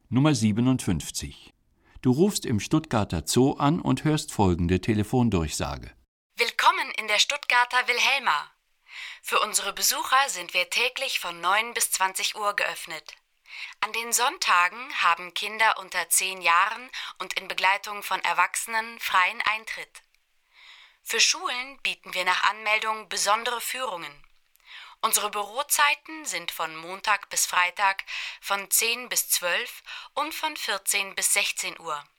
Nummer 57. Du rufst im Stuttgarter Zoo an und hörst folgende Telefondurchsage. Willkommen in der Stuttgarter Wilhelma. Für unsere Besucher sind wir täglich von 9 bis 20 Uhr geöffnet. An den Sonntagen haben Kinder unter 10 Jahren und in Begleitung von Erwachsenen freien Eintritt. Für Schulen bieten wir nach Anmeldung besondere Führungen. Unsere Bürozeiten sind von Montag bis Freitag von 10 bis 12 und von 14 bis 16 Uhr.